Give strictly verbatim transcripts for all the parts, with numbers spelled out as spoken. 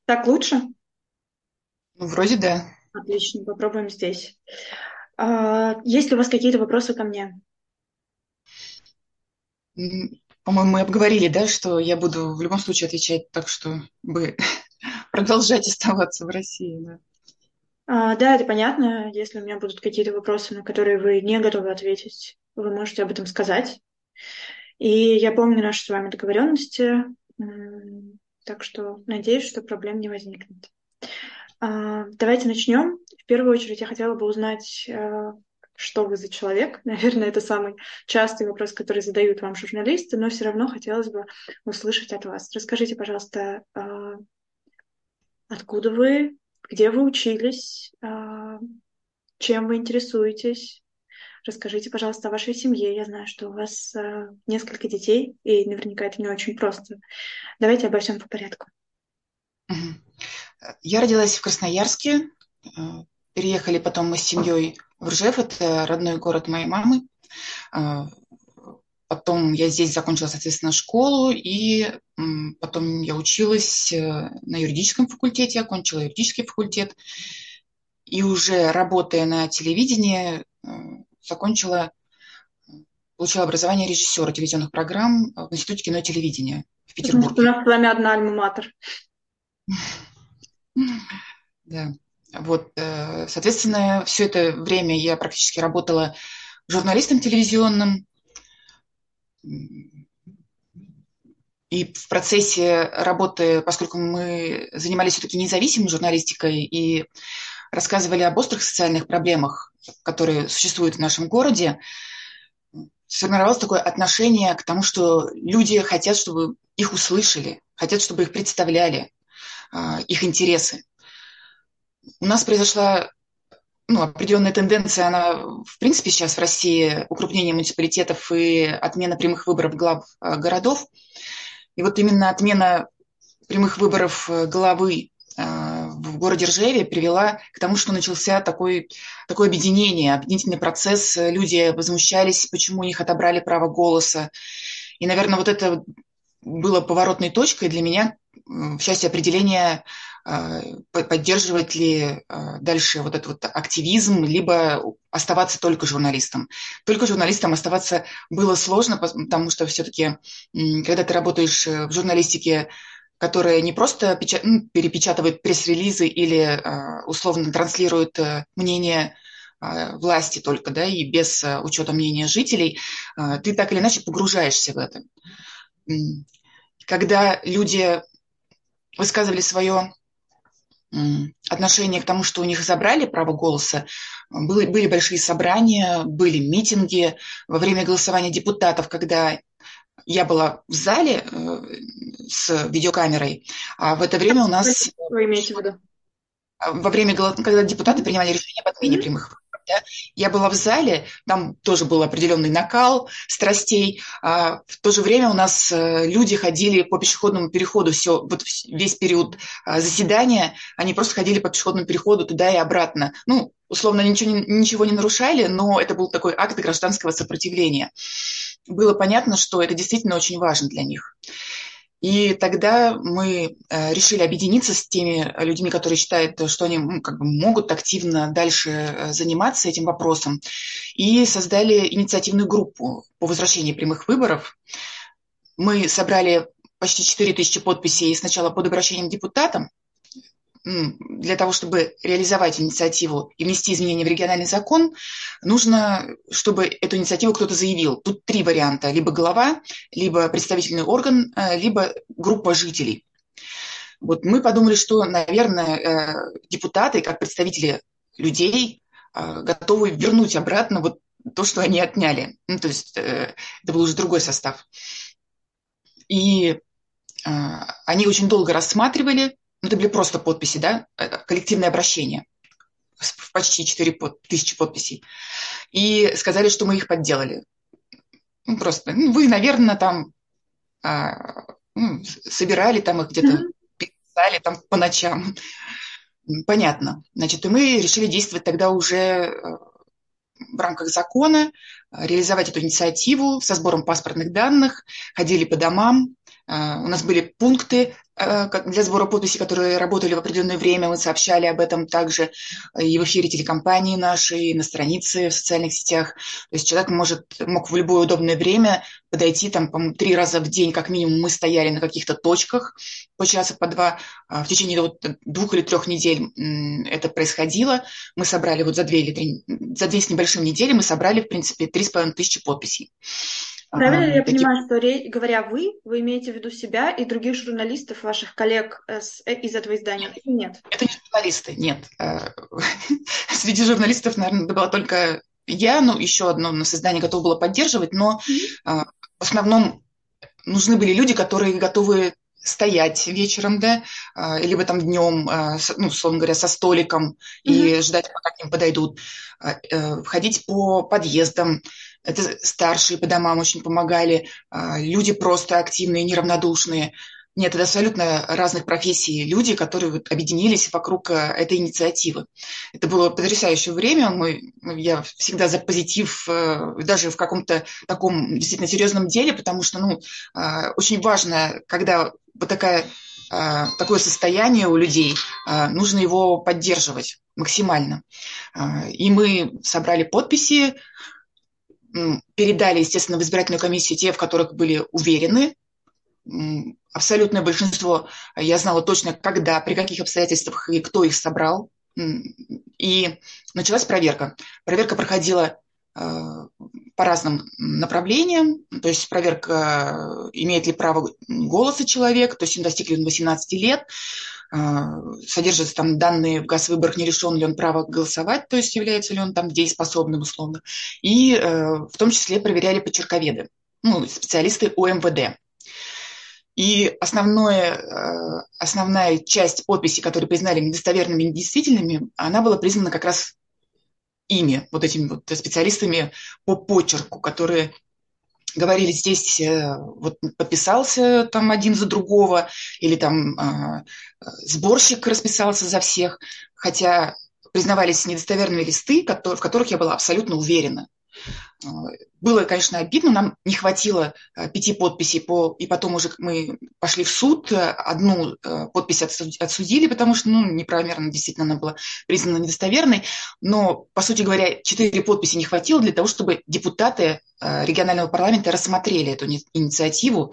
Так лучше? Ну, вроде да. Отлично, попробуем здесь. А, есть ли у вас какие-то вопросы ко мне? М, По-моему, мы обговорили, да, что я буду в любом случае отвечать так, чтобы продолжать оставаться в России. Да. А, да, это понятно. Если у меня будут какие-то вопросы, на которые вы не готовы ответить, вы можете об этом сказать. И я помню наши с вами договоренности, м, так что надеюсь, что проблем не возникнет. А, давайте начнем. В первую очередь я хотела бы узнать, э, что вы за человек. Наверное, это самый частый вопрос, который задают вам журналисты, но все равно хотелось бы услышать от вас. Расскажите, пожалуйста, а, откуда вы, где вы учились, а, чем вы интересуетесь. Расскажите, пожалуйста, о вашей семье. Я знаю, что у вас а, несколько детей, и наверняка это не очень просто. Давайте обо всем по порядку. Мгм. Я родилась в Красноярске. э, Переехали потом мы с семьей в Ржев, это родной город моей мамы. Э, Потом я здесь закончила, соответственно, школу, и м, потом я училась э, на юридическом факультете, окончила юридический факультет, и уже работая на телевидении, э, закончила Получила образование режиссера телевизионных программ в Институте кино и телевидения в Значит, у Петербурге. нас с вами одна альма-матер. Да. Вот, э, соответственно, все это время я практически работала журналистом телевизионным. И в процессе работы, поскольку мы занимались все-таки независимой журналистикой и рассказывали об острых социальных проблемах, которые существуют в нашем городе, сформировалось такое отношение к тому, что люди хотят, чтобы их услышали, хотят, чтобы их представляли, а, их интересы. У нас произошла ну, определенная тенденция, она в принципе сейчас в России, укрупнение муниципалитетов и отмена прямых выборов глав э, городов. И вот именно отмена прямых выборов э, главы э, в городе Ржеве привела к тому, что начался такой, такое объединение, объединительный процесс. Люди возмущались, почему у них отобрали право голоса. И, наверное, вот это было поворотной точкой для меня в части определения, э, поддерживать ли э, дальше вот этот вот активизм, либо оставаться только журналистом. Только журналистом оставаться было сложно, потому что все-таки, когда ты работаешь в журналистике, которая не просто печат... ну, перепечатывает пресс-релизы или э, условно транслирует э, мнение э, власти только, да, и без э, учета мнения жителей, э, ты так или иначе погружаешься в это. Когда люди высказывали свое отношение к тому, что у них забрали право голоса, были, были большие собрания, были митинги во время голосования депутатов, когда я была в зале э, с видеокамерой, а в это время у нас Вы имеете в виду? во время, когда депутаты Мгм. принимали решение об отмене Мгм. прямых выборов, да, я была в зале, там тоже был определенный накал страстей, а в то же время у нас э, люди ходили по пешеходному переходу, все, вот весь период а, заседания, они просто ходили по пешеходному переходу туда и обратно. Ну, условно, ничего не, ничего не нарушали, но это был такой акт гражданского сопротивления. Было понятно, что это действительно очень важно для них. И тогда мы э, решили объединиться с теми людьми, которые считают, что они ну, как бы могут активно дальше э, заниматься этим вопросом, и создали инициативную группу по возвращении прямых выборов. Мы собрали почти четыре тысячи подписей сначала под обращением к депутатам, для того, чтобы реализовать инициативу и внести изменения в региональный закон, нужно, чтобы эту инициативу кто-то заявил. Тут три варианта. Либо глава, либо представительный орган, э, либо группа жителей. Вот мы подумали, что, наверное, э, депутаты, как представители людей, э, готовы вернуть обратно вот то, что они отняли. Ну, то есть э, это был уже другой состав. И э, они очень долго рассматривали, ну, это были просто подписи, да, коллективное обращение в почти четыре тысячи подписей. И сказали, что мы их подделали. Ну, просто, ну, вы, наверное, там а, ну, собирали там их где-то, Мгм. писали там по ночам. Понятно. Значит, и мы решили действовать тогда уже э, в рамках закона, э, реализовать эту инициативу со сбором паспортных данных, ходили по домам, э, у нас были пункты э, как для сбора подписей, которые работали в определенное время. Мы сообщали об этом также и в эфире телекомпании нашей, и на странице в социальных сетях. То есть человек может, мог в любое удобное время подойти, там, по-моему, три раза в день, как минимум, мы стояли на каких-то точках по часа, по два. В течение вот двух или трех недель это происходило. Мы собрали вот за две или три, за две с небольшим недели мы собрали, в принципе, три с половиной тысячи подписей. Правильно ли я Таким понимаю, что, ре- говоря «вы», вы имеете в виду себя и других журналистов, ваших коллег э, с- э, из этого издания? Или нет? Это не журналисты, нет. Э, Среди журналистов, наверное, это была только я, ну, еще одно у нас издание готово было поддерживать, но Мгм. э, в основном нужны были люди, которые готовы стоять вечером, да, э, либо там днем, э, с- ну, условно говоря, со столиком Мгм. и ждать, пока к ним подойдут, Э, э, ходить по подъездам. Это старшие по домам очень помогали, э, люди просто активные, неравнодушные. Нет, это абсолютно разных профессий люди, которые вот объединились вокруг э, этой инициативы. Это было потрясающее время. Мы, я всегда за позитив, э, даже в каком-то таком действительно серьезном деле, потому что, ну, э, очень важно, когда вот такая, э, такое состояние у людей, э, нужно его поддерживать максимально. Э, И мы собрали подписи, м, передали, естественно, в избирательную комиссию те, в которых были уверены. М, Абсолютное большинство, э, я знала точно, когда, при каких обстоятельствах и кто их собрал. М, И началась проверка. Проверка проходила э, по разным направлениям. То есть проверка, э, имеет ли право голоса человек, то есть он достиг ли он восемнадцати лет, э, содержатся там данные в газ выборах, не лишен ли он права голосовать, то есть является ли он там дееспособным условно. И э, в том числе проверяли почерковеды, ну, специалисты у эм вэ дэ. И основное, э, основная часть подписей, которые признали недостоверными и недействительными, она была признана как раз ими, вот этими вот специалистами по почерку, которые говорили, здесь э, вот подписался там один за другого, или там э, сборщик расписался за всех, хотя признавались недостоверные листы, в которых я была абсолютно уверена. Было, конечно, обидно, нам не хватило э, пяти подписей, по, и потом уже мы пошли в суд, одну э, подпись отсудили, потому что, ну, неправомерно, действительно, она была признана недостоверной, но, по сути говоря, четыре подписи не хватило для того, чтобы депутаты э, регионального парламента рассмотрели эту инициативу.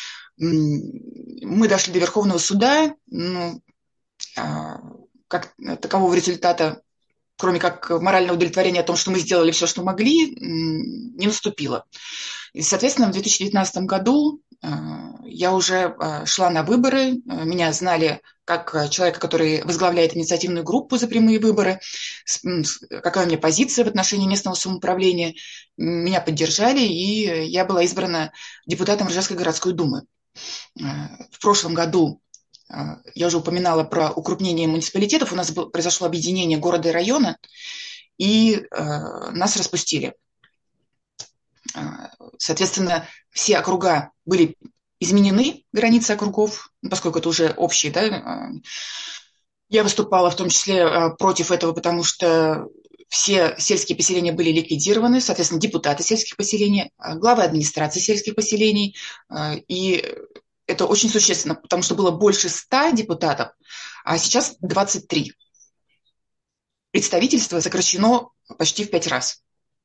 Мы дошли до Верховного суда, ну, а, как такового результата, кроме как морального удовлетворения о том, что мы сделали все, что могли, не наступило. И, соответственно, в две тысячи девятнадцатом году я уже шла на выборы. Меня знали как человека, который возглавляет инициативную группу за прямые выборы, какая у меня позиция в отношении местного самоуправления. Меня поддержали, и я была избрана депутатом Ржевской городской думы. В прошлом году я уже упоминала про укрупнение муниципалитетов. У нас было, произошло объединение города и района, и э, нас распустили. Соответственно, все округа были изменены, границы округов, поскольку это уже общие. Да? Я выступала в том числе против этого, потому что все сельские поселения были ликвидированы, соответственно, депутаты сельских поселений, главы администрации сельских поселений, и это очень существенно, потому что было больше ста депутатов, а сейчас двадцать три. Представительство сокращено почти в пять раз.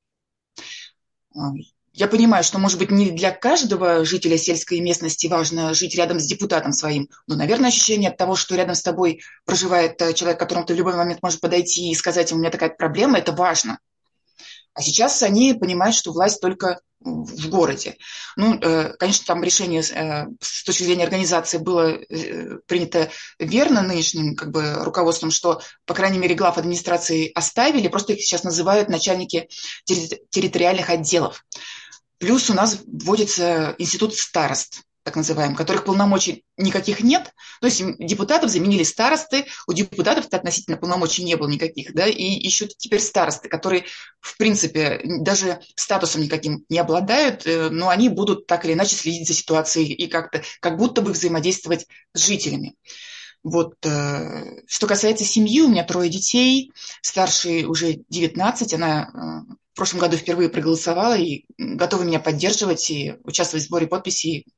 Я понимаю, что, может быть, не для каждого жителя сельской местности важно жить рядом с депутатом своим, но, наверное, ощущение от того, что рядом с тобой проживает человек, к которому ты в любой момент можешь подойти и сказать ему, у меня такая проблема, это важно. А сейчас они понимают, что власть только в городе. Ну, конечно, там решение с точки зрения организации было принято верно нынешним как бы руководством, что, по крайней мере, глав администрации оставили, просто их сейчас называют начальники территориальных отделов. Плюс у нас вводится институт старост, так называемый, которых полномочий никаких нет. То есть депутатов заменили старосты, у депутатов относительно полномочий не было никаких, да, и еще теперь старосты, которые, в принципе, даже статусом никаким не обладают, но они будут так или иначе следить за ситуацией и как-то, как будто бы взаимодействовать с жителями. Вот. Что касается семьи, у меня трое детей, старшей уже девятнадцать, она в прошлом году впервые проголосовала и готова меня поддерживать и участвовать в сборе подписей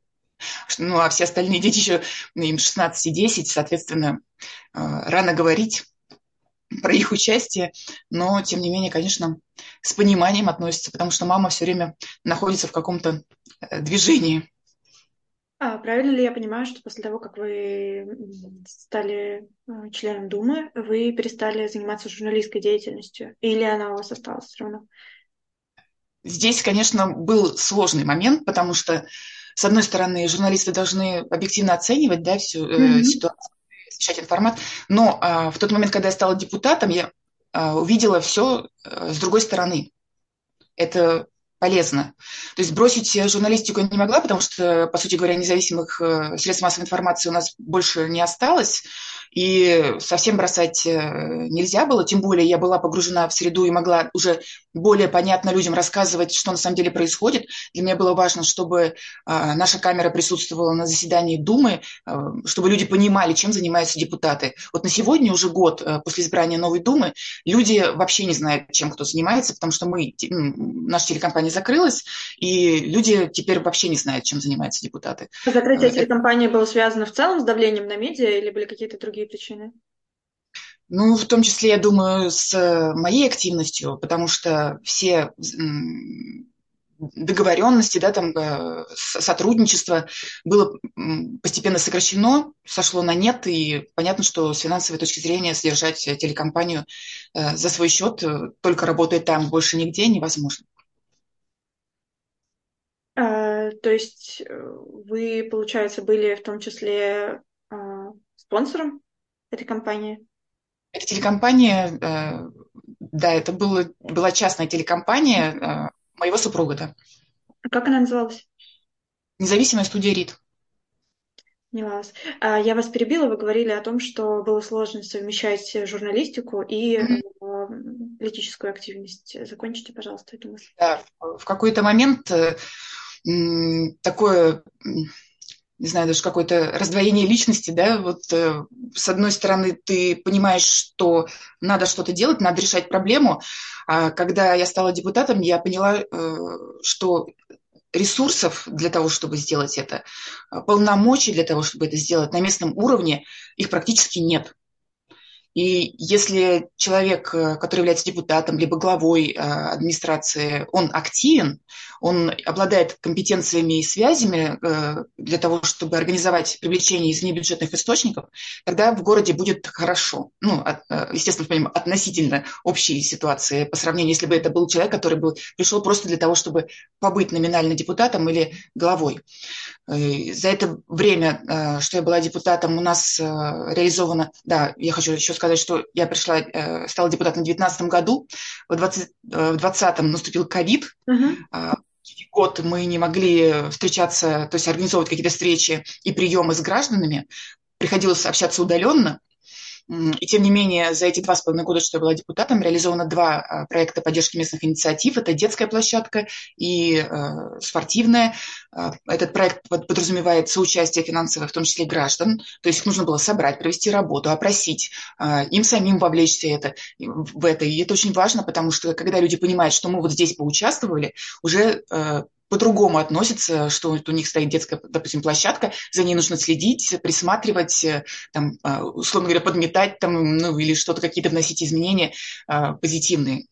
Ну, а все остальные дети еще, ну, им шестнадцать и десять, соответственно, рано говорить про их участие, но, тем не менее, конечно, с пониманием относятся, потому что мама все время находится в каком-то движении. А правильно ли я понимаю, что после того, как вы м, стали э, членом Думы, вы перестали заниматься журналистской деятельностью? Или она у вас осталась все равно? Здесь, конечно, был сложный момент, потому что, с одной стороны, журналисты должны объективно оценивать, да, всю э, Мгм. ситуацию, освещать информацию, но а, в тот момент, когда я стала депутатом, я а, увидела все а, с другой стороны. Это полезно. То есть бросить журналистику я не могла, потому что, по сути говоря, независимых э, средств массовой информации у нас больше не осталось, и совсем бросать э, нельзя было, тем более я была погружена в среду и могла уже более понятно людям рассказывать, что на самом деле происходит. Для меня было важно, чтобы а, наша камера присутствовала на заседании Думы, а, чтобы люди понимали, чем занимаются депутаты. Вот на сегодня уже год а, после избрания новой Думы люди вообще не знают, чем кто занимается, потому что мы, наша телекомпания закрылась, и люди теперь вообще не знают, чем занимаются депутаты. Закрытие Это, телекомпании было связано в целом с давлением на медиа или были какие-то другие причины? ну, в том числе, я думаю, с моей активностью, потому что все договоренности, да, там, э, сотрудничество было постепенно сокращено, сошло на нет, и понятно, что с финансовой точки зрения содержать телекомпанию э, за свой счет, э, только работая там, больше нигде невозможно. А, то есть э, вы, получается, были в том числе а, спонсором этой компании? Эта телекомпания, э, да, это было, была частная телекомпания э, моего супруга, да. А как она называлась? Независимая студия РИТ. Не вас. А, я вас перебила, вы говорили о том, что было сложно совмещать журналистику и э, политическую активность. Закончите, пожалуйста, эту мысль. Да, в какой-то момент э, м, такое, м, не знаю, даже какое-то раздвоение личности, да, вот э, с одной стороны ты понимаешь, что надо что-то делать, надо решать проблему, а когда я стала депутатом, я поняла, э, что ресурсов для того, чтобы сделать это, а, полномочий для того, чтобы это сделать на местном уровне, их практически нет. И если человек, э, который является депутатом, либо главой э, администрации, он активен, он обладает компетенциями и связями э, для того, чтобы организовать привлечение из внебюджетных источников, тогда в городе будет хорошо. Ну, от, э, естественно, понимаем, относительно общей ситуации по сравнению, если бы это был человек, который бы пришел просто для того, чтобы побыть номинально депутатом или главой. За это время, э, что я была депутатом, у нас э, реализовано, да, я хочу еще сказать, что я пришла, э, стала депутатом в две тысячи девятнадцатом году, в двадцатом наступил ковид, Мгм. а, год мы не могли встречаться, то есть организовывать какие-то встречи и приемы с гражданами, приходилось общаться удаленно. И тем не менее, за эти два с половиной года, что я была депутатом, реализовано два а, проекта поддержки местных инициатив. Это детская площадка и э, спортивная. А, Этот проект подразумевает соучастие финансовое, в том числе граждан. То есть нужно было собрать, провести работу, опросить, а, им самим вовлечься это, в это. И это очень важно, потому что когда люди понимают, что мы вот здесь поучаствовали, уже э, по-другому относятся, что вот у них стоит детская, допустим, площадка, за ней нужно следить, присматривать, там, а, условно говоря, подметать там, ну, или что-то, какие-то вносить изменения а, позитивные.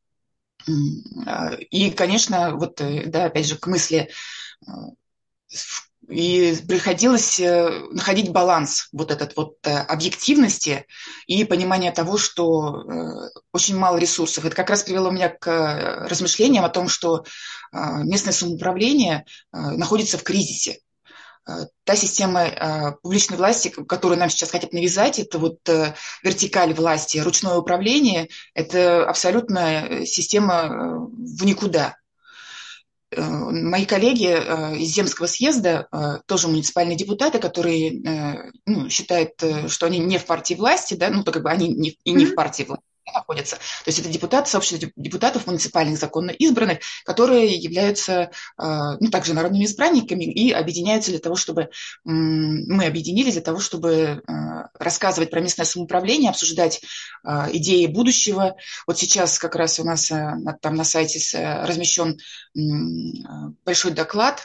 А, И, конечно, вот, э, да, опять же, к мысли, а, и приходилось э, находить баланс вот этот вот э, объективности и понимания того, что э, очень мало ресурсов. Это как раз привело меня к э, размышлениям о том, что а, местное самоуправление а, находится в кризисе. А, Та система а, публичной власти, которую нам сейчас хотят навязать, это вот э, вертикаль власти, ручное управление, это абсолютно система э, в никуда. Э, Мои коллеги э, из Земского съезда, э, тоже муниципальные депутаты, которые э, ну, считают, э, что они не в партии власти, да, ну, то как бы они не, и не в Мгм. партии власти находятся. То есть это депутаты, сообщество депутатов муниципальных законно избранных, которые являются, э, ну, также народными избранниками и объединяются для того, чтобы м, мы объединились для того, чтобы э, рассказывать про местное самоуправление, обсуждать э, идеи будущего. Вот сейчас как раз у нас э, на- там на сайте с- э, размещен м, большой доклад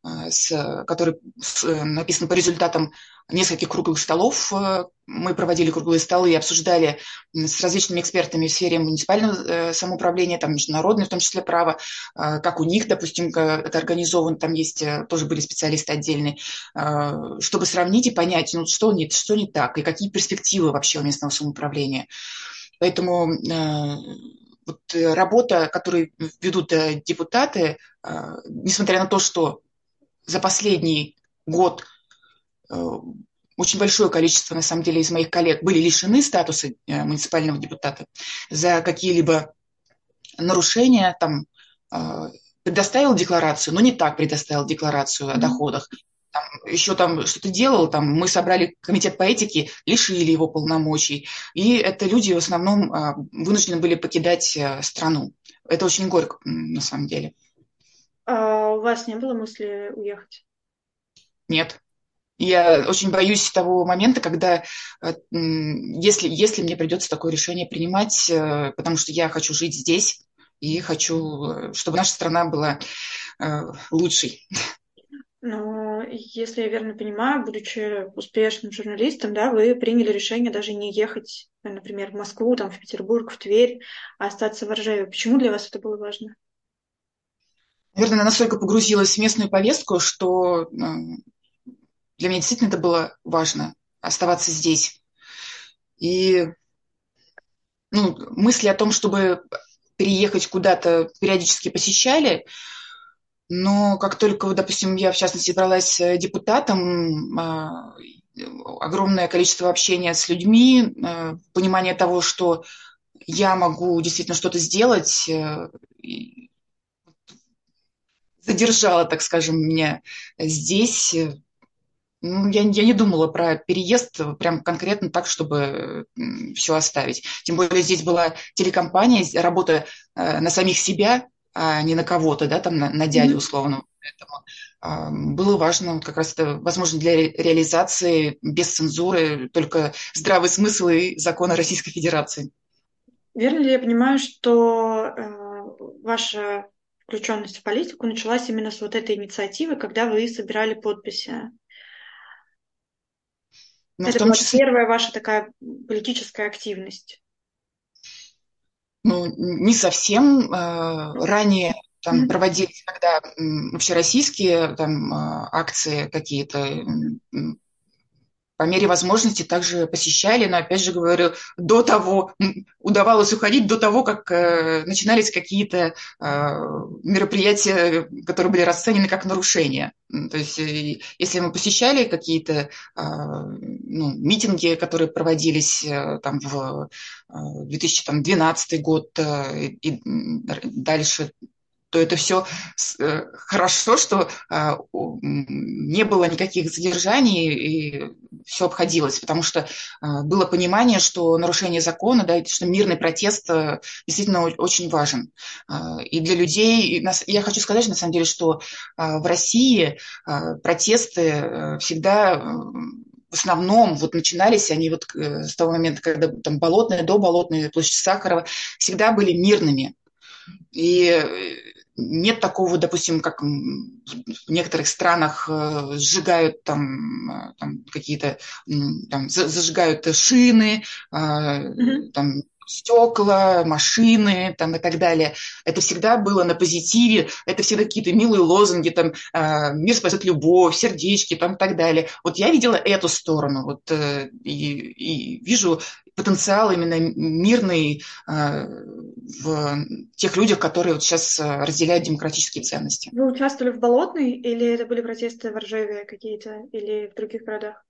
с, который с, написан по результатам нескольких круглых столов. Мы проводили круглые столы и обсуждали с различными экспертами в сфере муниципального самоуправления, там, международное, в том числе право, как у них, допустим, это организовано, там есть, тоже были специалисты отдельные, чтобы сравнить и понять, ну, что не, что не так, и какие перспективы вообще у местного самоуправления. Поэтому вот работа, которую ведут депутаты, несмотря на то, что за последний год очень большое количество, на самом деле, из моих коллег были лишены статуса муниципального депутата за какие-либо нарушения, там, предоставил декларацию, но не так предоставил декларацию о доходах, там, еще там что-то делал, там, мы собрали комитет по этике, лишили его полномочий, и это люди в основном вынуждены были покидать страну. Это очень горько, на самом деле. А у вас не было мысли уехать? Нет. Я очень боюсь того момента, когда, если, если мне придется такое решение принимать, потому что я хочу жить здесь и хочу, чтобы наша страна была лучшей. Но если я верно понимаю, будучи успешным журналистом, да, вы приняли решение даже не ехать, например, в Москву, там, в Петербург, в Тверь, а остаться в Ржеве. Почему для вас это было важно? Наверное, я настолько погрузилась в местную повестку, что для меня действительно это было важно оставаться здесь. И ну, мысли о том, чтобы переехать куда-то, периодически посещали, но как только, допустим, я, в частности, бралась депутатом, огромное количество общения с людьми, понимание того, что я могу действительно что-то сделать, задержало, так скажем, меня здесь. Ну, я, я не думала про переезд прям конкретно так, чтобы все оставить. Тем более здесь была телекомпания, работа э, на самих себя, а не на кого-то, да, там на, на дядю условно. Поэтому э, было важно как раз это возможно для ре- реализации без цензуры, только здравый смысл и законы Российской Федерации. Верно ли я понимаю, что э, ваша включенность в политику началась именно с вот этой инициативы, когда вы собирали подписи? Но в Это том была числе, первая ваша такая политическая активность. ну, не совсем. Э, ранее там Мгм. проводились, когда м, общероссийские там, э, акции какие-то, м, по мере возможности также посещали, но, опять же говорю, до того, м, удавалось уходить до того, как э, начинались какие-то э, мероприятия, которые были расценены как нарушения. М, То есть, э, если мы посещали какие-то э, ну, митинги, которые проводились э, там в э, две тысячи двенадцатый год э, и м, дальше, то это все хорошо, что а, не было никаких задержаний и все обходилось, потому что а, было понимание, что нарушение закона, да, и что мирный протест а, действительно очень важен. А, И для людей, и нас- я хочу сказать, на самом деле, что а, в России а, протесты а, всегда а, в основном вот начинались они вот э, с того момента, когда там Болотная, до Болотной, площадь Сахарова, всегда были мирными. И э, нет такого, допустим, как в некоторых странах э, сжигают там, э, там какие-то, м, там, за- зажигают шины, э, Мгм. там, стекла, машины там, и так далее. Это всегда было на позитиве, это всегда какие-то милые лозунги, там, э, мир спасет любовь, сердечки там, и так далее. Вот я видела эту сторону вот, э, и, и вижу потенциал именно мирный э, в тех людях, которые вот сейчас э, разделяют демократические ценности. Вы участвовали в Болотной, или это были протесты в Ржеве какие-то, или в других городах?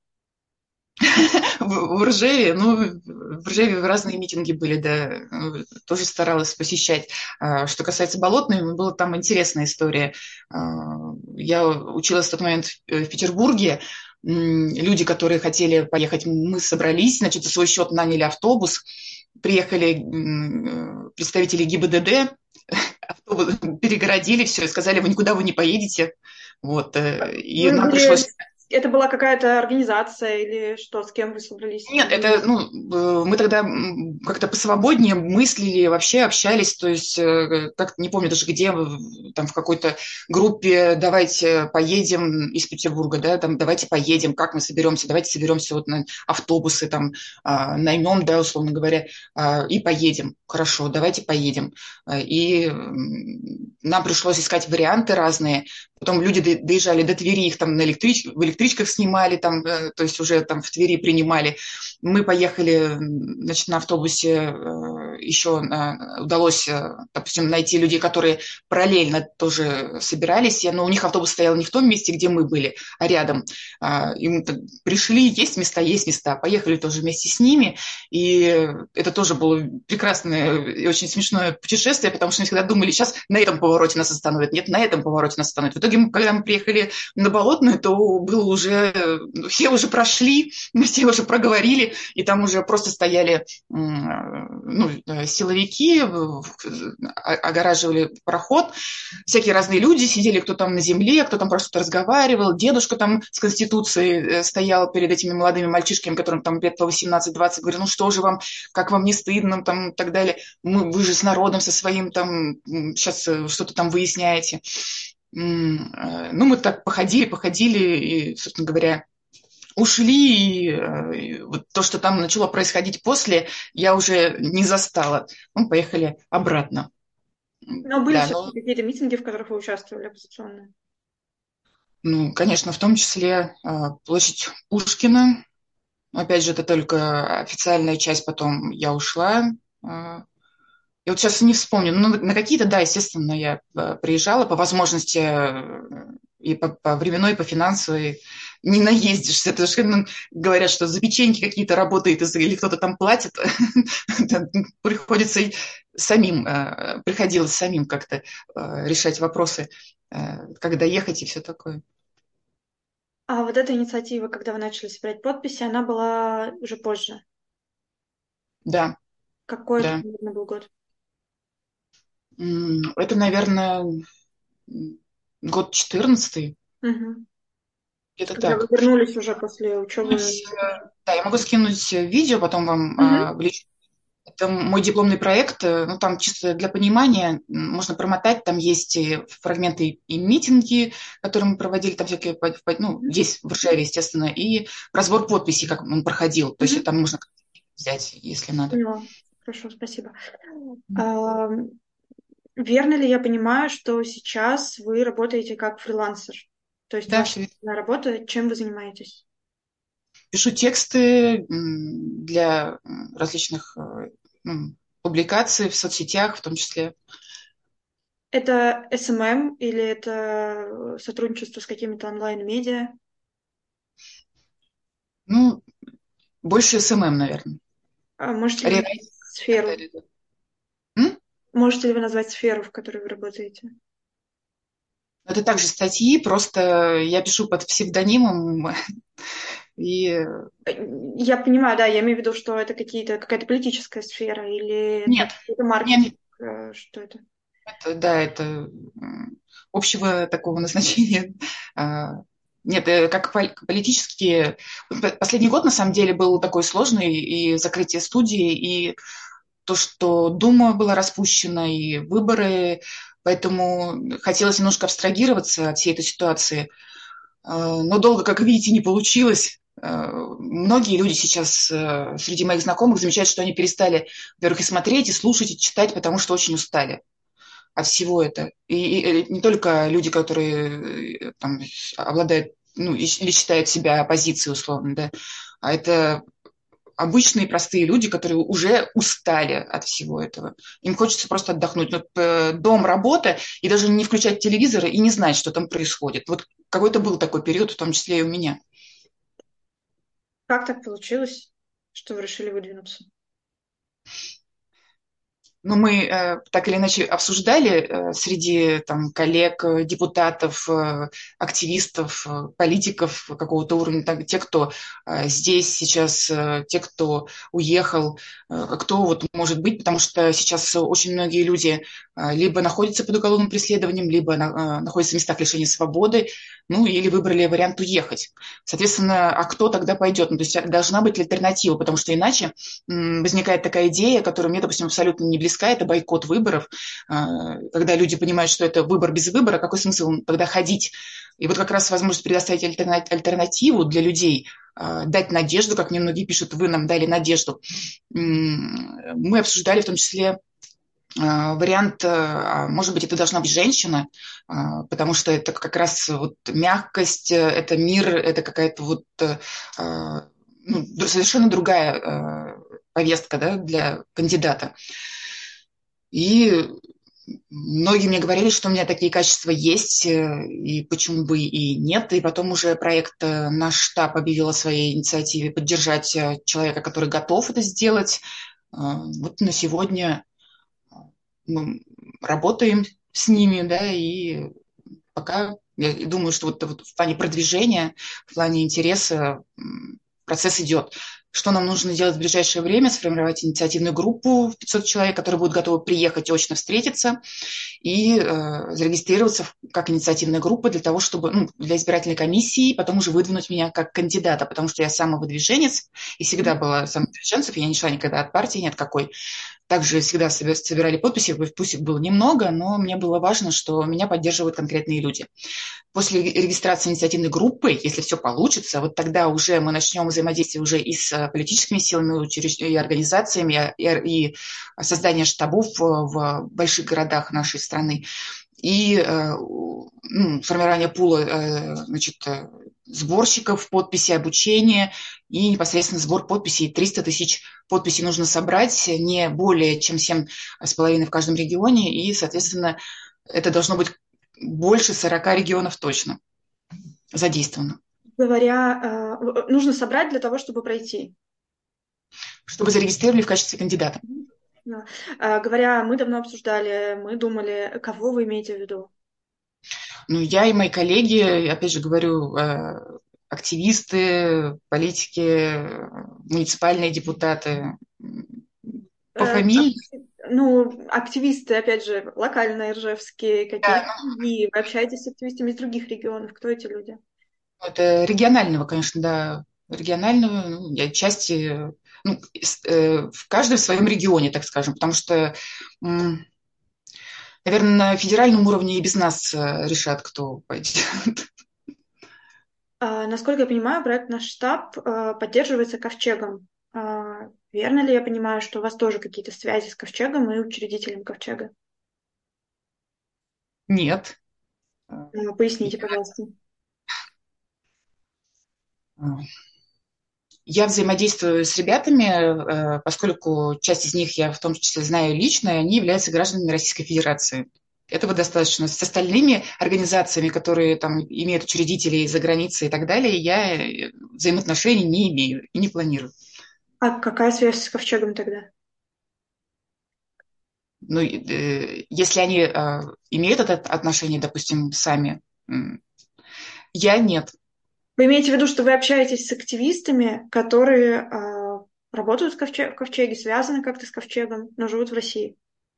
В, в Ржеве, ну, в Ржеве разные митинги были, да, э, тоже старалась посещать. А что касается Болотной, ну, была там интересная история. А, Я училась в тот момент в Петербурге. Люди, которые хотели поехать, мы собрались, значит, за свой счет наняли автобус, приехали представители ГИБДД, автобус перегородили все и сказали, вы никуда вы не поедете. Вот, э, и Вы нам были пришлось... это была какая-то организация или что, с кем вы собрались? Нет, это, ну, э, мы тогда м, как-то посвободнее мыслили, вообще общались, то есть, э, как, не помню даже где, в- там в какой-то группе, давайте поедем из Петербурга, да, там, давайте поедем, как мы соберемся, давайте соберемся вот на автобусы, там, а, наймем, да, условно говоря, а, и поедем. Хорошо, давайте поедем. А, И м, нам пришлось искать варианты разные. Потом люди до- доезжали до Твери, их там на электрич... в электричках снимали, там, э, то есть уже там в Твери принимали. Мы поехали, значит, на автобусе, э, еще э, удалось, э, допустим, найти людей, которые параллельно тоже собирались, но у них автобус стоял не в том месте, где мы были, а рядом. А, И мы так пришли, есть места, есть места, поехали тоже вместе с ними, и это тоже было прекрасное и очень смешное путешествие, потому что мы всегда думали, сейчас на этом повороте нас остановят, нет, на этом повороте нас остановят. В итоге, мы, когда мы приехали на Болотную, то было уже, все уже прошли, мы все уже проговорили, и там уже просто стояли ну, силовики, огораживали проход, всякие разные люди сидели, кто там на земле, кто там просто что-то разговаривал, дедушка там с Конституцией стоял перед этими молодыми мальчишками, которым там лет по восемнадцать-двадцать, говорил, ну что же вам, как вам не стыдно, там и так далее, мы, вы же с народом со своим там сейчас что-то там выясняете. Ну, мы так походили, походили, и, собственно говоря, ушли, и, и вот то, что там начало происходить после, я уже не застала. Мы поехали обратно. Но были Да, все ну, какие-то митинги, в которых вы участвовали, оппозиционные? ну, конечно, в том числе а, площадь Пушкина. Опять же, это только официальная часть, потом я ушла. А, Я вот сейчас не вспомню, но на какие-то, да, естественно, я а, приезжала по возможности э, и по, по временной, и по финансовой. Не наездишься. Это же ну, говорят, что за печеньки какие-то работает или кто-то там платит. Приходится и самим, э, приходилось самим как-то э, решать вопросы, э, когда ехать и все такое. А вот эта инициатива, когда вы начали собирать подписи, она была уже позже. Да, Какой это да. примерно был год? М, Это, наверное, год четырнадцатый, Мгм. где-то Когда вы так. вернулись уже после учебы. Скинуть, э, Да, я могу скинуть э, видео потом вам Мгм. а, в лич- Это мой дипломный проект. э, Ну, там чисто для понимания м, можно промотать. Там есть и фрагменты и митинги, которые мы проводили, там всякие, по- по- ну, здесь, в Варшаве, естественно, и разбор подписей, как он проходил. То есть Мгм. там можно взять, если надо. Поняла. Хорошо, спасибо. А, верно ли я понимаю, что сейчас вы работаете как фрилансер? То есть Да, ваша все. работа, чем вы занимаетесь? Пишу тексты м, для м, различных э, ну, публикаций в соцсетях, в том числе. Это эс эм эм или это сотрудничество с какими-то онлайн-медиа? Ну, больше эс эм эм, наверное. А можете ли вы назвать Рерайт и так сферу? далее. Да. М? Можете ли вы назвать сферу, в которой вы работаете? Это также статьи, просто я пишу под псевдонимом. И Э, Я понимаю, да, я имею в виду, что это какие-то, какая-то политическая сфера или это нет, какой-то нет, маркетинг, э, что это? это, да, это м, общего такого назначения. а, Нет, э, как пол- политические... п- Последний год, на самом деле, был такой сложный, и закрытие студии, и то, что Дума была распущена, и выборы, поэтому хотелось немножко абстрагироваться от всей этой ситуации. А, Но долго, как видите, не получилось. А, Многие люди сейчас э, среди моих знакомых замечают, что они перестали, во-первых, и смотреть, и слушать, и читать, потому что очень устали от всего этого. И, и- и не только люди, которые э, там, обладают, ну, и- или считают себя оппозицией, условно, да, а это обычные простые люди, которые уже устали от всего этого. Им хочется просто отдохнуть. Вот, э, дом, работа, и даже не включать телевизор и не знать, что там происходит. Вот какой-то был такой период, в том числе и у меня. Как так получилось, что вы решили выдвинуться? Ну, мы э, так или иначе обсуждали э, среди там, коллег, э, депутатов, э, активистов, э, политиков какого-то уровня, так, те, кто э, здесь сейчас, э, те, кто уехал, э, кто вот может быть, потому что сейчас очень многие люди э, либо находятся под уголовным преследованием, либо на, э, находятся в местах лишения свободы, ну, или выбрали вариант уехать. Соответственно, а кто тогда пойдет? Ну, то есть должна быть альтернатива, потому что иначе м, возникает такая идея, которая мне, допустим, абсолютно не близка, это бойкот выборов. А, когда люди понимают, что это выбор без выбора, какой смысл тогда ходить? И вот как раз возможность предоставить альтерна- альтернативу для людей, а, дать надежду, как мне многие пишут, вы нам дали надежду. М, Мы обсуждали в том числе а, вариант, а, может быть, это должна быть женщина, а, потому что это как раз вот мягкость, э, это мир, это какая-то вот э, а, ну, совершенно другая э, повестка, да, для кандидата. И многие мне говорили, что у меня такие качества есть, э, и почему бы и нет. И потом уже проект э, «Наш штаб» объявил о своей инициативе поддержать э, человека, который готов это сделать. А, Вот на сегодня мы работаем с ними, да, и пока я думаю, что вот, вот в плане продвижения, в плане интереса процесс идет. Что нам нужно делать в ближайшее время? Сформировать инициативную группу в пятьсот человек, которые будут готовы приехать и очно встретиться и э, зарегистрироваться как инициативная группа для того, чтобы, ну, для избирательной комиссии, потом уже выдвинуть меня как кандидата, потому что я самовыдвиженец и всегда была самовыдвиженцем, я не шла никогда от партии, ни от какой. Также всегда собирали подписи, пусть их было немного, но мне было важно, что меня поддерживают конкретные люди. После регистрации инициативной группы, если все получится, вот тогда уже мы начнем взаимодействие уже и с политическими силами, и организациями, и создание штабов в больших городах нашей страны, и ну, формирование пула, значит, сборщиков подписей, обучение и непосредственно сбор подписей. триста тысяч подписей нужно собрать, не более чем семь с половиной в каждом регионе, и, соответственно, это должно быть больше сорока регионов точно задействовано, Говоря, э, нужно собрать для того, чтобы пройти. чтобы зарегистрировали в качестве кандидата. Да. А, говоря, мы давно обсуждали, мы думали, кого вы имеете в виду? Ну, я и мои коллеги, опять же говорю, э, активисты, политики, муниципальные депутаты, по Э, фамилии. Ну, активисты, опять же, локальные, ржевские, Да, какие-то другие. Вы общаетесь с активистами из других регионов. Кто эти люди? ну, это регионального, конечно, да, регионального, ну, я части, ну, э, в каждом в своем регионе, так скажем, потому что, наверное, на федеральном уровне и без нас э, решат, кто пойдет. А, насколько я понимаю, проект «Наш штаб» а, поддерживается Ковчегом. А, верно ли я понимаю, что у вас тоже какие-то связи с Ковчегом и учредителем Ковчега? Нет. А, поясните, пожалуйста. Я взаимодействую с ребятами, э, поскольку часть из них я в том числе знаю лично, и они являются гражданами Российской Федерации. Этого достаточно. С остальными организациями, которые там имеют учредителей за границей и так далее, я э, взаимоотношений не имею и не планирую. А какая связь с Ковчегом тогда? Ну, э, если они э, имеют это отношение, допустим, сами, я нет. Вы имеете в виду, что вы общаетесь с активистами, которые а, работают в Ковчеге, в Ковчеге, связаны как-то с Ковчегом, но живут в России?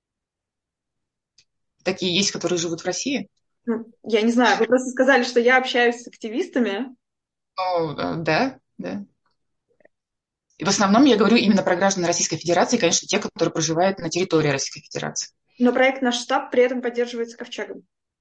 Такие есть, которые живут в России. Ну, я не знаю, вы просто сказали, что я общаюсь с активистами. Ну, э, да, да. И в основном я говорю именно про граждан Российской Федерации, конечно, те, которые проживают на территории Российской Федерации. Но проект «Наш штаб» при этом поддерживается Ковчегом.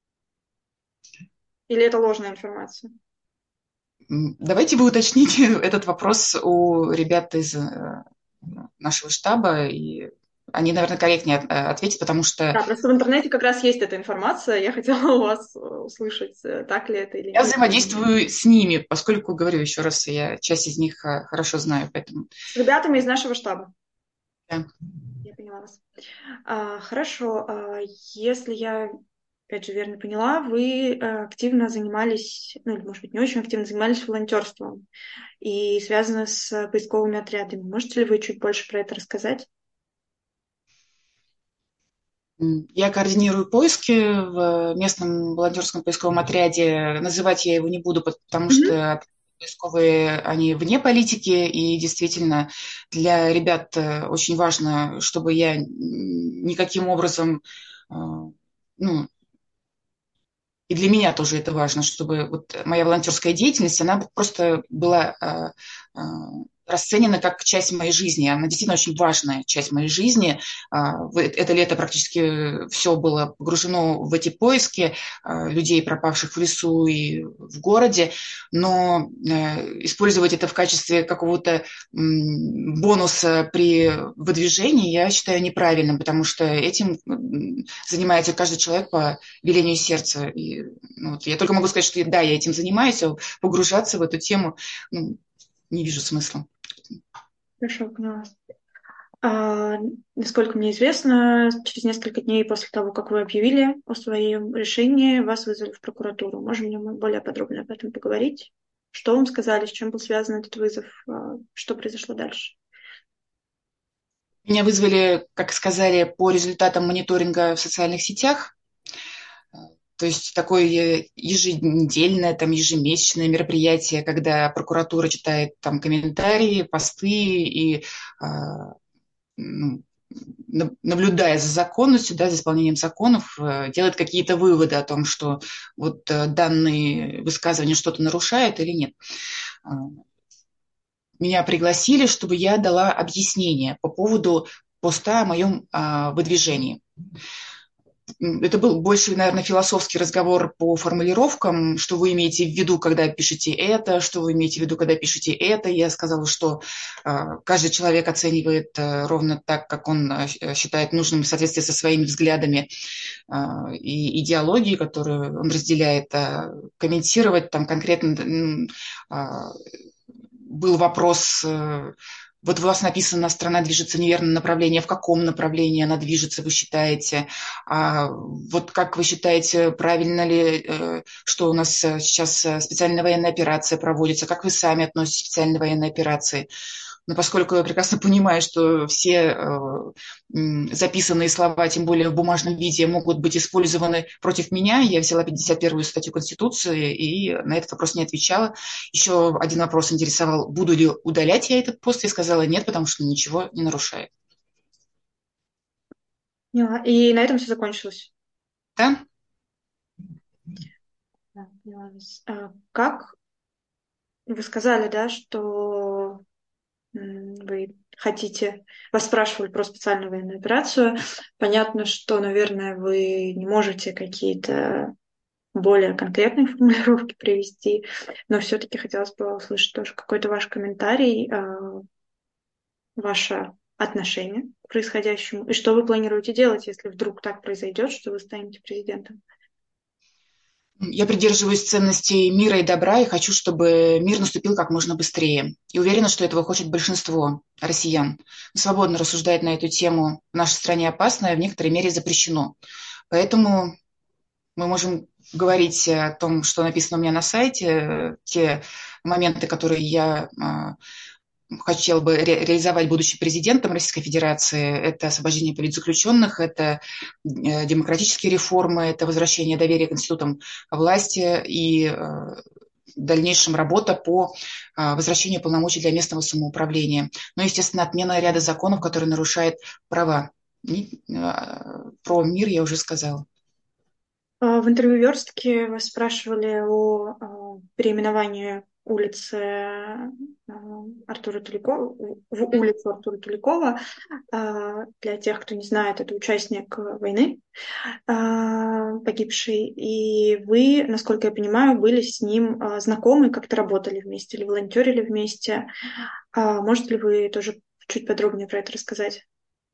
Или это ложная информация? Давайте вы уточните этот вопрос у ребят из э, нашего штаба, и они, наверное, корректнее э, ответят, потому что Да, просто в интернете как раз есть эта информация. Я хотела у вас э, услышать, э, так ли это или я нет. взаимодействую с ними, поскольку, говорю еще раз, я часть из них э, хорошо знаю, поэтому С ребятами из нашего штаба. да. Я поняла вас. А, хорошо. А, если я, опять же, верно поняла, вы э, активно занимались, ну или, может быть, не очень активно занимались волонтерством и связано с поисковыми отрядами. Можете ли вы чуть больше про это рассказать? Я координирую поиски в местном волонтерском поисковом отряде. Называть я его не буду, потому Мгм. что поисковые, они вне политики, и действительно для ребят э, очень важно, чтобы я никаким образом, э, ну, и для меня тоже это важно, чтобы вот моя волонтерская деятельность, она просто была э, э, расценена как часть моей жизни. Она действительно очень важная часть моей жизни. А, в Это лето практически все было погружено в эти поиски а, людей, пропавших в лесу и в городе. Но э, использовать это в качестве какого-то м, бонуса при выдвижении я считаю неправильным, потому что этим м, занимается каждый человек по велению сердца. И, ну, вот, я только могу сказать, что да, я этим занимаюсь, а погружаться в эту тему, ну, не вижу смысла. Хорошо, поняла. А, насколько мне известно, через несколько дней после того, как вы объявили о своем решении, вас вызвали в прокуратуру. Можем ли мы более подробно об этом поговорить? Что вам сказали, с чем был связан этот вызов, а, что произошло дальше? Меня вызвали, как сказали, по результатам мониторинга в социальных сетях. То есть такое еженедельное, там, ежемесячное мероприятие, когда прокуратура читает там комментарии, посты и а, ну, наблюдая за законностью, да, за исполнением законов, э, делает какие-то выводы о том, что вот э, данные высказывания что-то нарушают или нет. А, Меня пригласили, чтобы я дала объяснение по поводу поста о моем а, выдвижении. Это был больше, наверное, философский разговор по формулировкам, что вы имеете в виду, когда пишете это, что вы имеете в виду, когда пишете это. Я сказала, что э, каждый человек оценивает э, ровно так, как он э, считает нужным в соответствии со своими взглядами э, и идеологией, которую он разделяет. А комментировать там конкретно э, был вопрос, э, вот у вас написано, страна движется в неверном направлении, в каком направлении она движется, вы считаете? А вот как вы считаете, правильно ли, э, что у нас э, сейчас э, специальная военная операция проводится? Как вы сами относитесь к специальной военной операции? Но поскольку я прекрасно понимаю, что все э, записанные слова, тем более в бумажном виде, могут быть использованы против меня, я взяла пятьдесят первую статью Конституции и на этот вопрос не отвечала. Еще один вопрос интересовал, буду ли удалять я этот пост. Я сказала нет, потому что ничего не нарушает. Поняла. И на этом все закончилось. Да? Да, поняла вас. А как вы сказали, да, что м, вы хотите, вас спрашивали про специальную военную операцию. Понятно, что, наверное, вы не можете какие-то более конкретные формулировки привести, но все-таки хотелось бы услышать тоже какой-то ваш комментарий, а, ваше отношение к происходящему, и что вы планируете делать, если вдруг так произойдет, что вы станете президентом. Я придерживаюсь ценностей мира и добра и хочу, чтобы мир наступил как можно быстрее. И уверена, что этого хочет большинство россиян. Свободно рассуждать на эту тему в нашей стране опасно и в некоторой мере запрещено. Поэтому мы можем говорить о том, что написано у меня на сайте, те моменты, которые я а, хотел бы ре- реализовать, будучи президентом Российской Федерации. Это освобождение политзаключенных, это э, демократические реформы, это возвращение доверия к институтам власти и э, в дальнейшем работа по э, возвращению полномочий для местного самоуправления. Ну, естественно, отмена ряда законов, которые нарушают права. И, э, про мир я уже сказала. А, В интервью Верстки вас спрашивали о а, переименовании улицы а, Артура Туликова в улицу Артура Туликова. А, Для тех, кто не знает, это участник войны, а, погибший. И вы, насколько я понимаю, были с ним а, знакомы, как-то работали вместе или волонтерили вместе. А Можете ли вы тоже чуть подробнее про это рассказать?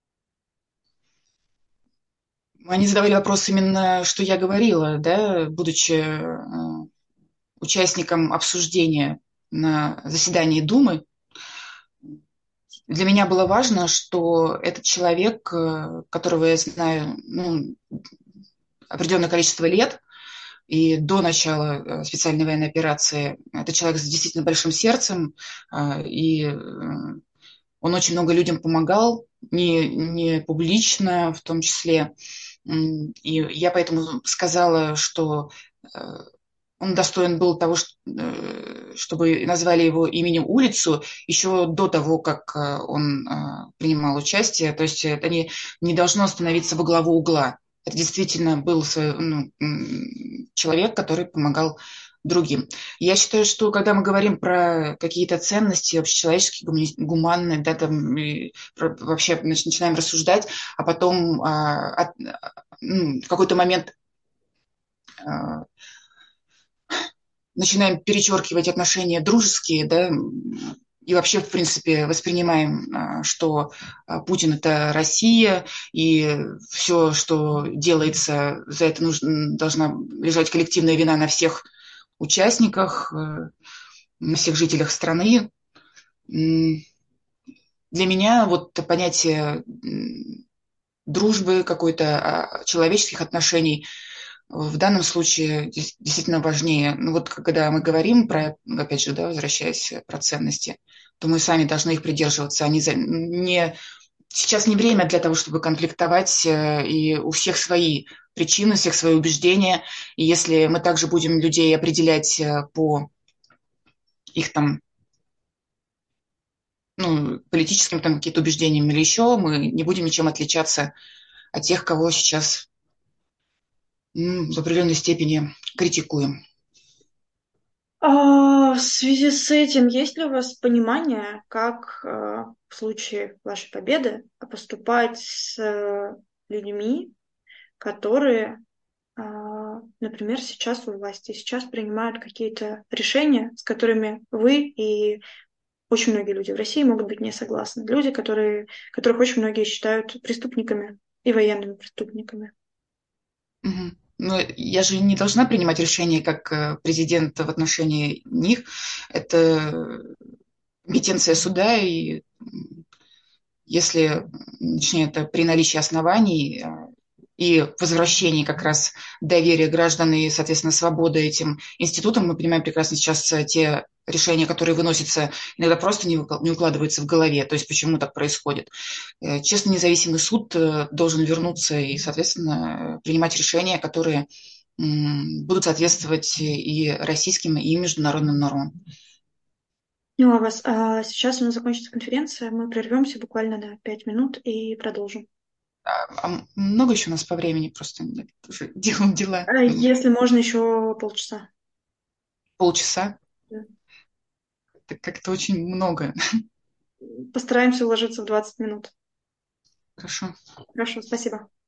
Они задавали вопрос именно, что я говорила, да, будучи э, участником обсуждения на заседании Думы. Для меня было важно, что этот человек, э, которого я знаю ну, определенное количество лет, и до начала э, специальной военной операции, это человек с действительно большим сердцем, э, и э, он очень много людям помогал, не, не публично в том числе. И я поэтому сказала, что э, он достоин был того, э, чтобы назвали его именем улицу еще до того, как э, он э, принимал участие. То есть это не, не должно становиться во главу угла. Это действительно был ну, человек, который помогал другим. Я считаю, что когда мы говорим про какие-то ценности общечеловеческие, гуманные, да, там, и вообще значит, начинаем рассуждать, а потом а, от, ну, в какой-то момент а, начинаем перечеркивать отношения дружеские, да, и вообще, в принципе, воспринимаем, что Путин – это Россия, и все, что делается, за это нужно, должна лежать коллективная вина на всех участниках, на всех жителях страны. Для меня вот понятие дружбы, какой-то человеческих отношений в данном случае действительно важнее. Ну вот когда мы говорим про, опять же, да, возвращаясь про ценности, то мы сами должны их придерживаться. Они за, не, сейчас не время для того, чтобы конфликтовать, и у всех свои причины, у всех свои убеждения. И если мы также будем людей определять по их там ну, политическим там каким-то убеждениям или еще, мы не будем ничем отличаться от тех, кого сейчас ну, в определенной степени критикуем. А в связи с этим, есть ли у вас понимание, как э, в случае вашей победы поступать с э, людьми, которые, э, например, сейчас у власти, сейчас принимают какие-то решения, с которыми вы и очень многие люди в России могут быть не согласны. Люди, которые, которых очень многие считают преступниками и военными преступниками. Мгм. Но я же не должна принимать решение как э, президент в отношении них. Это компетенция суда, и м, если, точнее, это при наличии оснований э, и возвращении как раз доверия граждан и, соответственно, свободы этим институтам, мы понимаем прекрасно сейчас э, те решения, которые выносятся, иногда просто не выкла- не укладываются в голове. То есть почему так происходит? Э, Честно, независимый суд э, должен вернуться и, соответственно, э, принимать решения, которые м, будут соответствовать и российским, и международным нормам. Ну, а вас, а сейчас у нас закончится конференция, мы прервемся буквально на пять минут и продолжим. А, а много еще у нас по времени? Просто нет, уже делаем дела. А если можно, еще полчаса. Полчаса? Да. Это как-то очень много. Постараемся уложиться в двадцать минут. Хорошо. Хорошо, спасибо.